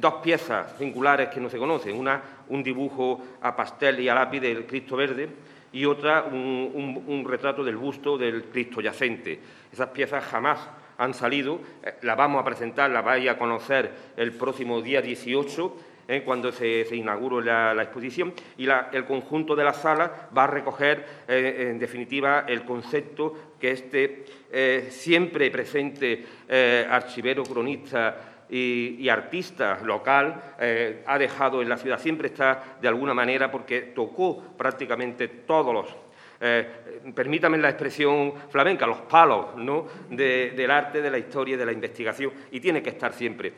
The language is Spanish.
dos piezas singulares que no se conocen. Una, un dibujo a pastel y a lápiz del Cristo Verde, y otra, un retrato del busto del Cristo Yacente. Esas piezas jamás han salido, las vamos a presentar, las vais a conocer el próximo día 18, cuando se inaugure la exposición, y el conjunto de la sala va a recoger, en definitiva, el concepto que este siempre presente archivero, cronista y artista local ha dejado en la ciudad. Siempre está, de alguna manera, porque tocó prácticamente todos los, permítame la expresión flamenca, los palos, ¿no?, del arte, de la historia y de la investigación, y tiene que estar siempre.